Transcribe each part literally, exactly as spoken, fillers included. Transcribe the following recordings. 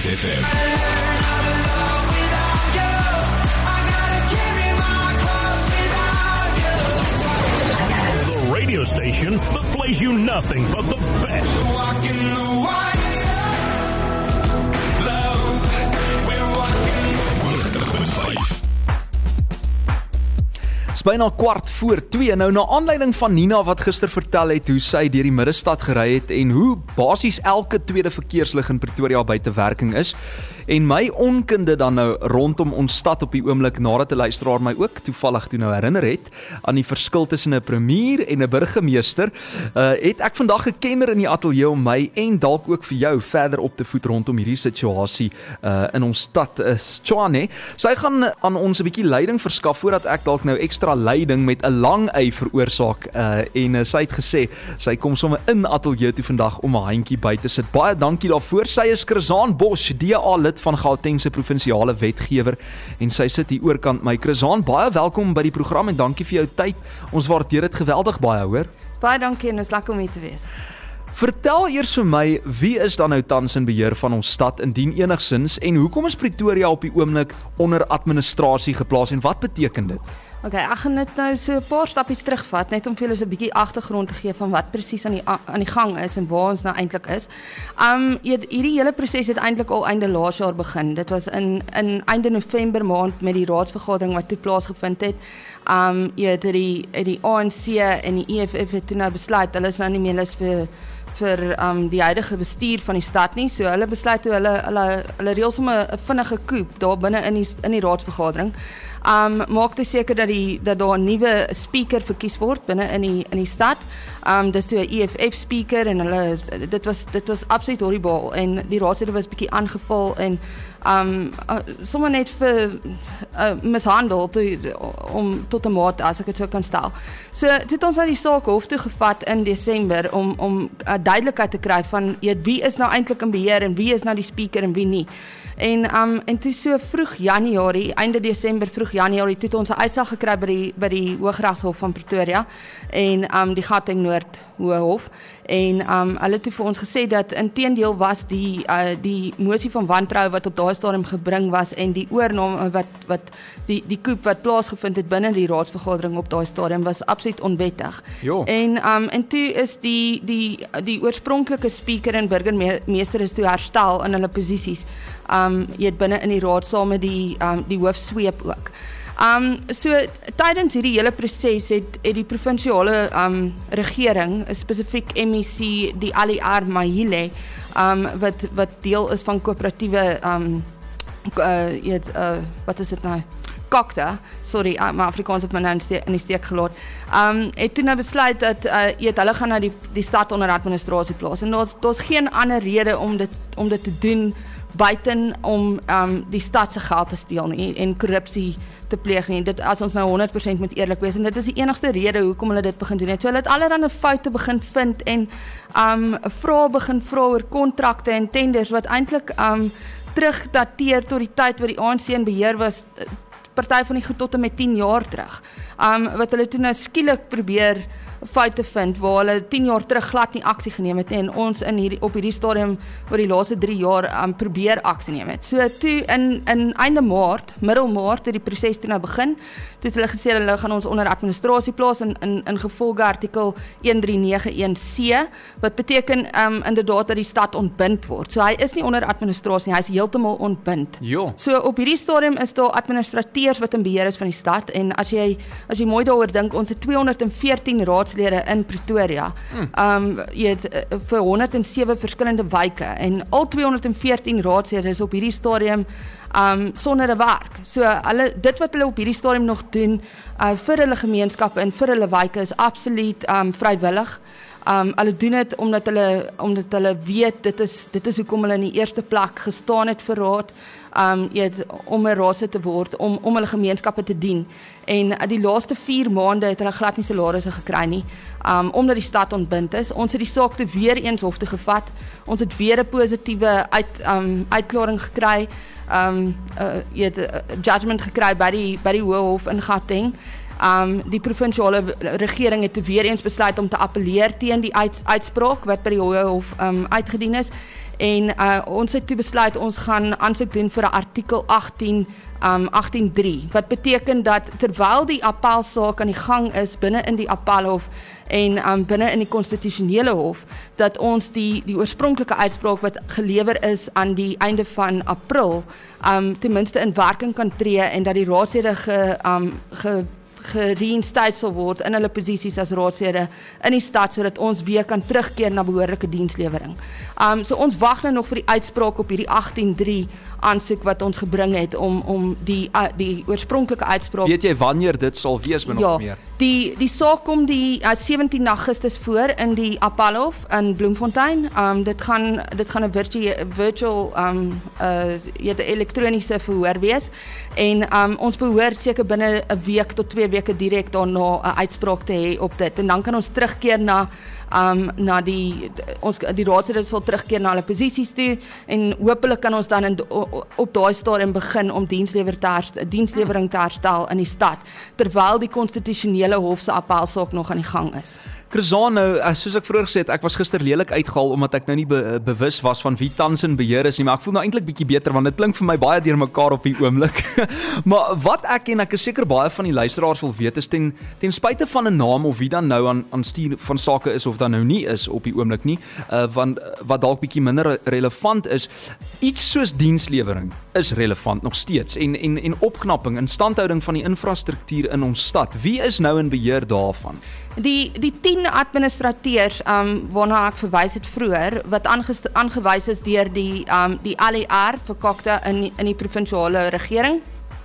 F M. The radio station that plays you nothing but the best. Dis byna kwart voor twee, nou na aanleiding van Nina wat gister vertel het hoe sy deur die middestad gery het en hoe basies elke tweede verkeerslig in Pretoria buite werking is en my onkunde dan nou rondom ons stad op die oomblik nadat 'n luisteraar my ook toevallig toe nou herinner het aan die verskil tussen 'n premier en 'n burgemeester, uh, het ek vandag 'n kenner in die ateljee om my en dalk ook vir jou verder op te voed rondom hierdie situasie uh, in ons stad is Tshwane. Sy gaan aan ons 'n bietjie leiding verskaf voordat ek dalk nou ekstra leiding met 'n lang y veroorsaak uh, en uh, sy het gesê sy kom sommer in ateljee toe vandag om 'n handjie by te sit. Baie dankie daarvoor. Sy is Chrisaan Bosch, D A lid van Gauteng se provinsiale wetgewer en sy sit hier oorkant my. Chrisaan, baie welkom by die program en dankie vir jou tyd. Ons waardeer dit geweldig baie, hoor. Baie dankie en is lekker om hier te wees. Vertel eers vir my, wie is dan nou tans in beheer van ons stad indien enigsins en hoekom is Pretoria op die oomblik onder administrasie geplaas en wat beteken dit? Ok, ek gaan dit nou so 'n paar stappies terugvat, net om vir julle so 'n bietjie agtergrond te gee van wat presies aan die aan die gang is en waar ons nou eintlik is. Um hierdie hele proses het eintlik al einde laas jaar begin. Dit was in in einde November maand met die raadsvergadering wat toe plaasgevind het. Um jy het die die A N C en die E F F het toe nou besluit hulle is nou nie meer lus vir vir um, die huidige bestuur van die stad nie. So hulle besluit toe hulle hulle hulle reël sommer 'n vinnige koep daar binne in die in die raadsvergadering. Um maak dit seker dat die dat daar 'n nuwe speaker verkies word binne in die in die stad. Um dis toe 'n E F F speaker en hulle dit was dit was absoluut horribaal en die raadslede was bietjie aangeval en um uh, sommer net vir uh, mishandel toe, om tot 'n maat as ek dit sou kan stel. So toe het ons nou die saak hof toe gevat in Desember om om uh, duidelikheid te kry van jy weet, wie is nou eintlik in beheer en wie is nou die speaker en wie nie. En um en toe so vroeg Januarie, einde Desember vroeg Januarie, toe het ons 'n uitsag gekry by die by die Hooggeregshof van Pretoria en um die Gauteng Noord Hooghof en um hulle het toe vir ons gesê dat inteendeel was die uh, die mosie van wantrou wat op daai stadium gebring was en die oorname wat wat die die koep wat plaasgevind het binne die raadsvergadering op daai stadium was absoluut onwettig. Jo. En um en toe is die die die oorspronklike speaker en burgemeester is toe herstel in hulle posisies. Um jy het binne in die raad saam met die um die hoofsweep ook. Um so tydens hierdie hele proses het het die provinsiale um regering, spesifiek M E C, die Ali R Mahile, um wat wat deel is van koöperatiewe um uh, jy het uh, wat is dit nou? Kokta, sorry, my Afrikaans het my nou in, steek, in die steek gelaat. Um het toe nou besluit dat uh, jy het hulle gaan na die die stad onder administrasie plaas en daar's daar's geen ander rede om dit om dit te doen buiten om um, die stad se geld te steel nie en korrupsie te pleeg nie. Dit as ons nou honderd persent moet eerlik wees en dit is die enigste rede hoekom hulle dit begin doen het. So hulle het allerlei foute begin vind en um vrae begin vra oor kontrakte en tenders wat eintlik um terugdateer tot die tyd wat die A N C in beheer was, party van die goed tot en met tien jaar terug. Um wat hulle toe nou skielik probeer foute vind waar hulle tien jaar terug glad nie aksie geneem het nie, en ons in hierdie op hierdie stadium oor die laaste drie jaar um, probeer aksie neem het. So toe in in einde Maart, middel Maart het die proses toe nou begin. Toe het hulle gesê hulle gaan ons onder administrasie plaas in in in gevolge artikel een drie nege een C wat beteken um, inderdaad dat die stad ontbind word. So hy is nie onder administrasie, hy is heeltemal ontbind. Jo. So op hierdie stadium is daar administrateurs wat in beheer is van die stad en as jy as jy mooi daaroor dink, ons het tweehonderd en veertien raadslede in Pretoria. Hmm. Um jy het vir honderd en sewe verskillende wyke en al tweehonderd en veertien raadslede is op hierdie stadium um sonder 'n werk. So hulle dit wat hulle op hierdie stadium nog doen uh, vir hulle gemeenskappe en vir hulle wyke is absoluut um vrywillig. Um hulle doen dit omdat hulle omdat hulle weet dit is dit is hoekom hulle in die eerste plek gestaan het vir raad. Um jy het om 'n raadslid te word om om hulle gemeenskappe te dien. En uh, die laaste vier maande het hulle glad nie salarisse gekry nie. Um omdat die stad ontbind is. Ons het die saak te weer eens hof toe gevat. Ons het weer 'n positiewe uit um uitklaring gekry. Um uh, jy het 'n uh, judgment gekry by die by die Hooghof in Gauteng. Um die provinsiale regering het weer eens besluit om te appeleer teen die uit, uitspraak wat by die Hooghof um uitgedien is. En uh, ons het toe besluit ons gaan aansoek doen vir 'n artikel agttien um, agttien drie, wat beteken dat terwyl die appelsaak aan die gang is binne in die appelhof en um, binne in die konstitusionele hof, dat ons die die oorspronklike uitspraak wat gelewer is aan die einde van April um, ten minste in werking kan tree en dat die raadslede ge, um, ge gereinstated sal word in hulle posisies as raadslede in die stad, sodat ons weer kan terugkeer na behoorlike dienslewering. Um, so ons wag nou nog vir die uitspraak op hierdie agttien drie aansoek wat ons gebring het om om die uh, die oorspronklike uitspraak. Weet jy wanneer dit sal wees min ja, of meer? Die die saak kom die uh, sewentien Augustus voor in die Appelhof in Bloemfontein. Um, dit gaan dit gaan 'n virtu virtual um uh ja, die elektroniese verhoor wees en um, ons behoort seker binne 'n week tot twee weke direk daarna 'n uitspraak te hê op dit en dan kan ons terugkeer na um, na die ons die raadslede sal terugkeer na hulle posisies toe en hopelik kan ons dan in, op daai stadium begin om dienslewer te herstel, dienslewering te herstel in die stad terwyl die konstitusionele hof se appelsaak nog aan die gang is. Chrisaan, nou, soos ek vroeër gesê het, ek was gister lelik uitgehaal omdat ek nou nie be, bewus was van wie tans in beheer is nie, maar ek voel nou eintlik bietjie beter want dit klink vir my baie deurmekaar op die oomblik. Maar wat ek en ek is seker baie van die luisteraars wil weet is ten ten spyte van 'n naam of wie dan nou aan aan stuur van sake is of dan nou nie is op die oomblik nie, uh, want wat dalk bietjie minder relevant is, iets soos dienslewering is relevant nog steeds en en en opknapping, instandhouding van die infrastruktuur in ons stad. Wie is nou in beheer daarvan? Die die tien administrateurs um, waarna ek verwys het vroeër wat aangewys is deur die um, die L E R verkakte in in die provinsiale regering.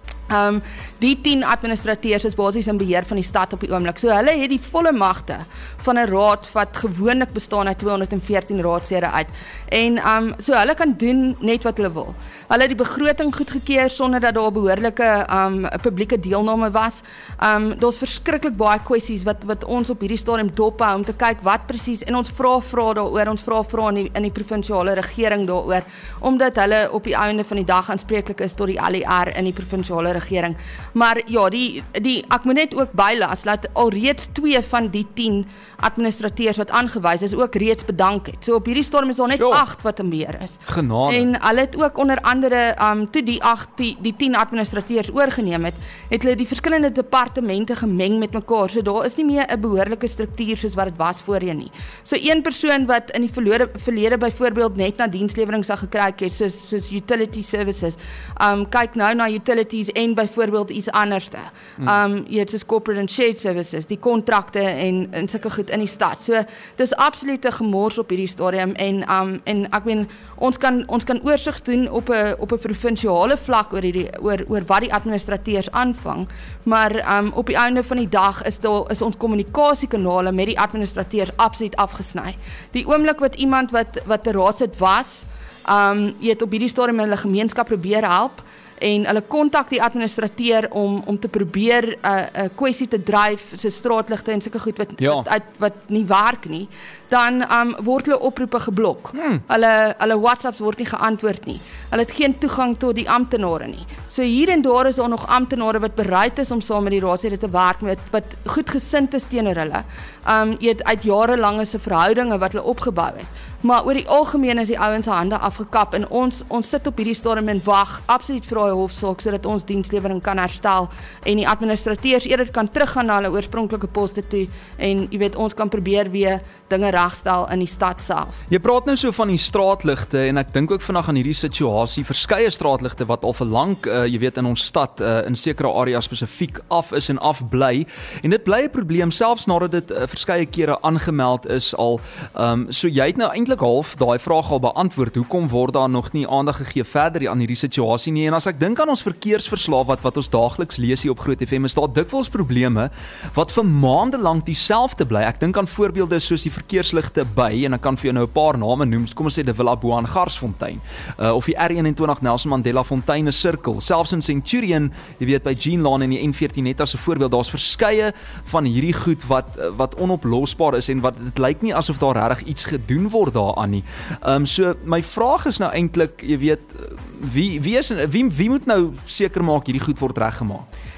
Um, die tien administrateurs is basies in beheer van die stad op die oomblik. So hulle het die volle magte van 'n raad wat gewoonlik bestaan uit tweehonderd en veertien raadslede uit. En um, so hulle kan doen net wat hulle wil. Hulle het die begroting goedgekeur sonder dat daar behoorlike um, publieke deelname was. Um, Daar's verskriklik baie kwessies wat wat ons op hierdie stadium dop hou om te kyk wat presies en ons vra vra daaroor, ons vra vra in die, in die provinsiale regering daaroor, omdat hulle op die einde van die dag aanspreeklik is tot die L E R in die provinsiale regering. Maar ja, die die ek moet net ook bylas dat alreeds twee van die tien administrateurs wat aangewys is ook reeds bedank het. So op hierdie stadium is daar net agt wat in beheer is. Genade. En hulle het ook onder andere um toe die agt die, die tien administrateurs oorgeneem het, het hulle die verskillende departemente gemeng met mekaar. So daar is nie meer 'n behoorlike struktuur soos wat dit was voorheen nie. So een persoon wat in die verlede verlede byvoorbeeld net na dienslewering sou gekry het, soos soos utility services, um kyk nou na utilities en byvoorbeeld iets anderste. Um jy het soos corporate and shared services, die kontrakte en en sulke goed in die stad. So dis absoluut 'n gemors op hierdie stadium en um en ek meen ons kan ons kan oorsig doen op 'n op 'n provinsiale vlak oor hierdie oor oor wat die administrateurs aanvang, maar um op die einde van die dag is daar is ons kommunikasiekanale met die administrateurs absoluut afgesny. Die oomblik wat iemand wat wat 'n raadslid was, um jy het op hierdie stadium hulle gemeenskap probeer help en hulle kontak die administrateur om om te probeer 'n uh, 'n uh, kwessie te dryf, so straatligte en sulke goed wat, ja. wat uit wat nie werk nie, dan um, word hulle oproepe geblok. Hmm. Hulle hulle WhatsApps word nie geantwoord nie. Hulle het geen toegang tot die amptenare nie. So hier en daar is daar nog amptenare wat bereid is om saam met die raadslede te werk met wat goed gesind is teenoor hulle. Um jy het uit jarelange se verhoudinge wat hulle opgebou het. Maar oor die algemeen is die ouens se hande afgekap en ons ons sit op hierdie stadium en wag absoluut vir daai hofsaak sodat ons dienslewering kan herstel en die administrateurs eerder kan teruggaan na hulle oorspronklike poste toe en jy weet ons kan probeer weer dinge regstel in die stad self. Jy praat nou so van die straatligte en ek dink ook vandag aan hierdie situasie, verskeie straatligte wat al vir lank uh, jy weet in ons stad uh, in sekere areas spesifiek af is en af bly en dit bly 'n probleem selfs nadat dit uh, verskeie kere aangemeld is al. Um, so jy het nou eintlik half daai vraag al beantwoord. Hoekom word daar nog nie aandag gegee verder aan hierdie situasie nie? En as ek dink aan ons verkeersverslae wat wat ons daagliks lees hier op Groot F M, is daar dikwels probleme wat vir maande lank dieselfde bly. Ek dink aan voorbeelde soos die verkeersligte by en ek kan vir jou nou 'n paar name noem. Kom ons sê De Villa Boa in Garsfontein, uh, of die R eenentwintig Nelson Mandela Fonteine Sirkel, selfs in Centurion, jy weet by Jean Lane en die N veertien net as 'n voorbeeld. Daar's verskeie van hierdie goed wat wat onoplosbaar is en wat dit lyk nie asof daar regtig iets gedoen word daaraan nie. Ehm um, so my vraag is nou eintlik, jy weet, wie wie is wie wie moet nou seker maak hierdie goed word reggemaak?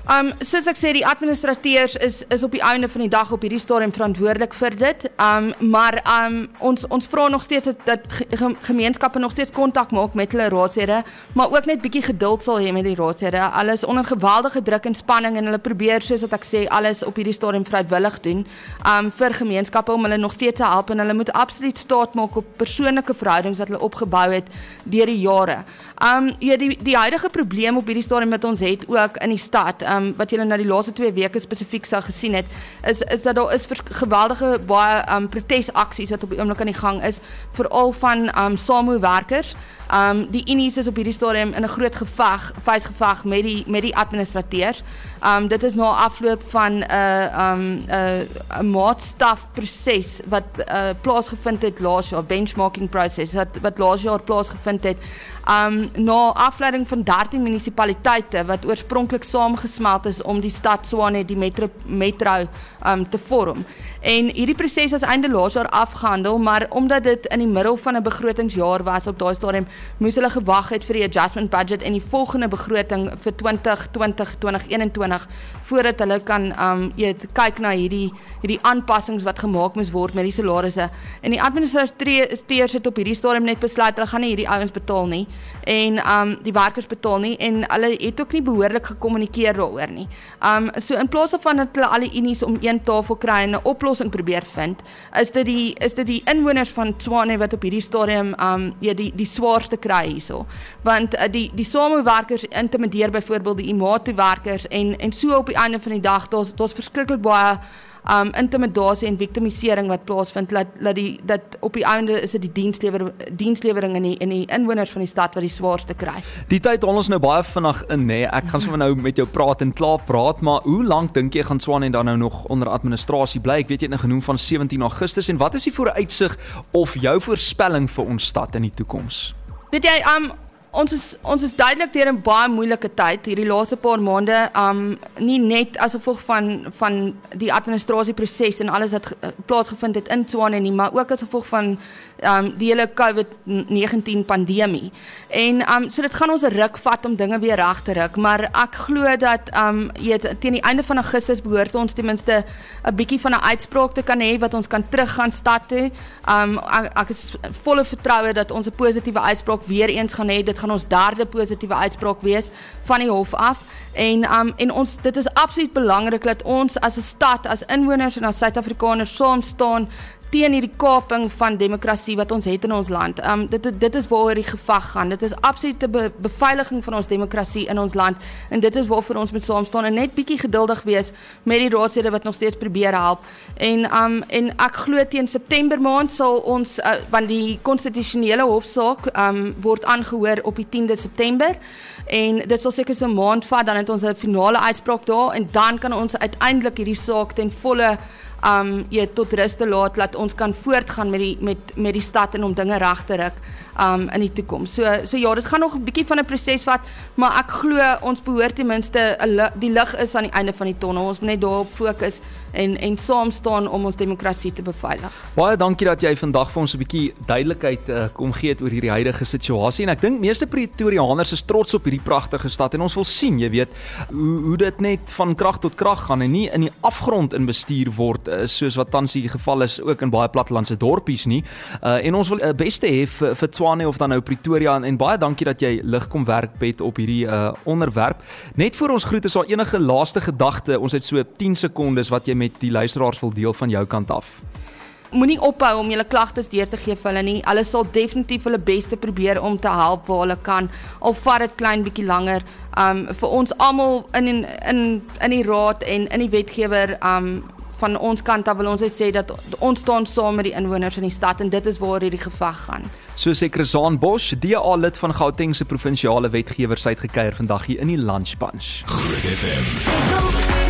Um, soos ek sê, die administrateurs is, is op die einde van die dag op hierdie stadium verantwoordelik vir dit, um, maar um, ons, ons vra nog steeds dat, dat ge, gemeenskappe nog steeds kontak maak met hulle raadslede, maar ook net bietjie geduld sal hê met die raadslede. Hulle is onder geweldige druk en spanning en hulle probeer, soos wat ek sê, alles op hierdie stadium vrywillig doen um, vir gemeenskappe om hulle nog steeds te help en hulle moet absoluut staat maak op persoonlike verhoudings wat hulle opgebou het deur die jare. Um, ja, die, die huidige probleem op hierdie stadium wat ons het ook in die stad, um, wat julle nou die laaste twee weke spesifiek sou gesien het, is, is dat daar is geweldige baie um, protesaksies wat op die oomblik aan die gang is, veral van um, SAMWU-werkers. Um, die Unis is op hierdie stadium in 'n groot geveg, vuisgeveg met die, met die administrateurs. Um, dit is na afloop van 'n uh, um, uh, 'n maatstafproses wat uh, plaasgevind het laas jaar, benchmarking proses, wat, wat laas jaar plaasgevind het, um, na afleiding van dertien munisipaliteite wat oorspronklik saamgesmelt is om die stad Tshwane, die metro, metro um, te vorm. En hierdie proses is einde laas jaar afgehandel, maar omdat dit in die middel van 'n begrotingsjaar was op daai stadium, moes hulle gewag het vir die adjustment budget en die volgende begroting vir twintig twintig twintig eenentwintig voordat hulle kan um, jy, kyk na hierdie, hierdie aanpassings wat gemaak moes word met die salarisse. En die administrateurs het op hierdie stadium net besluit, hulle gaan nie hierdie ouens betaal nie, en um, die werkers betaal nie, en hulle het ook nie behoorlik gekommunikeer daaroor nie. Um, so in plaas van dat hulle al die Unis om een tafel kry en 'n oplossing probeer vind, is dit die, is dit die inwoners van Tshwane wat op hierdie stadium um, ja, die, die swaarste kry hierso. Want uh, die, die SAMWU-werkers intimideer byvoorbeeld die IMATO-werkers en, en so op die einde van die dag, daar's daar's verskriklik baie um, intimidasie en victimisering wat plaasvind, dat, dat, die, dat op die einde is dit die dienslewer, dienslewering in die, in die inwoners van die stad wat die swaarste kry. Die tyd haal ons nou baie vinnig in, nee. Ek gaan sommer nou met jou praat en klaar praat, maar hoe lank dink jy gaan Tshwane dan nou nog onder administrasie bly? Ek weet jy het nou genoem van sewentien Augustus, en wat is die vooruitsig of jou voorspelling vir ons stad in die toekoms? Weet jy, um, ons is, ons is duidelik deur 'n baie moeilike tyd, hierdie laaste paar maande, um, nie net as gevolg van, van die administrasieproses en alles wat plaasgevind het in Tshwane nie, maar ook as gevolg van um, die hele COVID negentien pandemie. En um, so dit gaan ons 'n ruk vat om dinge weer reg te ruk, maar ek glo dat um, jy, teen die einde van Augustus behoort ons ten minste 'n bietjie van 'n uitspraak te kan hê wat ons kan teruggaan stad toe. Um, ek, ek is volle vertroue dat ons 'n positiewe uitspraak weer eens gaan hê. Dit gaan ons derde positiewe uitspraak wees van die hof af. En, um, en ons, dit is absoluut belangrik dat ons as 'n stad, as inwoners en as Suid-Afrikaners saam staan teen hierdie kaping van demokrasie wat ons het in ons land. Um, dit, dit is waaroor die geveg gaan. Dit is absolute be, beveiliging van ons demokrasie in ons land, en dit is waarvoor ons moet saam staan en net bietjie geduldig wees met die raadslede wat nog steeds probeer help. En, um, en ek glo teen September maand sal ons, uh, want die konstitusionele hofsaak um, word aangehoor op die tiende September, en dit sal seker so 'n maand vat, dan het ons 'n finale uitspraak daar, en dan kan ons uiteindelik hierdie saak ten volle um, jy, tot rus te laat, laat ons kan voortgaan met die, met, met die stad en om dinge reg te ruk um, in die toekoms. So, so ja, dit gaan nog 'n bietjie van 'n proses vat, maar ek glo ons behoort ten minste, die lig is aan die einde van die tonnel, ons moet net daarop fokus en, en saam staan om ons demokrasie te beveilig. Baie dankie dat jy vandag vir ons 'n bietjie duidelikheid uh, kom gee het oor hierdie huidige situasie, en ek dink meeste Pretoriaaners is trots op hierdie pragtige stad, en ons wil sien, jy weet, hoe, hoe dit net van krag tot krag gaan en nie in die afgrond in bestuur word, uh, soos wat tans die geval is ook in baie plattelandse dorpies nie. Uh, en ons wil 'n uh, beste hê vir, vir Tshwane of dan nou Pretoria, en, en baie dankie dat jy lig kom werk het op hierdie uh, onderwerp. Net voor ons groet, is daar enige laaste gedagte, ons het so tien sekondes wat jy met die luisteraars wil deel van jou kant af? Moenie ophou om julle klagtes deur te gee vir hulle nie. Hulle sal definitief hulle beste probeer om te help waar hulle kan. Al vat dit klein bietjie langer. Um vir ons almal in in in in die raad en in die wetgewer, um van ons kant af wil ons sê dat ons staan saam met die inwoners in die stad, en dit is waar hierdie geveg gaan. So sê Chrisaan Bosch, D A lid van Gauteng se provinsiale wetgewer, sy het gekuier vandag hier in die Lunch Bunch. Groot F M.